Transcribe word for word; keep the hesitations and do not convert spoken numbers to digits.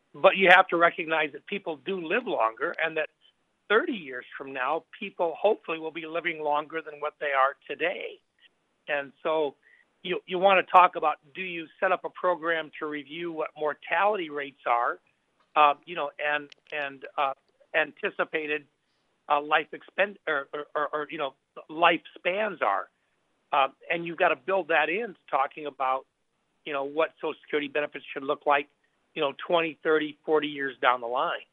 but you have to recognize that people do live longer, and that thirty years from now, people hopefully will be living longer than what they are today. And so you, you want to talk about, do you set up a program to review what mortality rates are, uh, you know, and, and uh, anticipated uh, life expend or, or, or, or, you know, lifespans are. Um, and you've got to build that in, talking about, you know, what Social Security benefits should look like, you know, twenty, thirty, forty years down the line.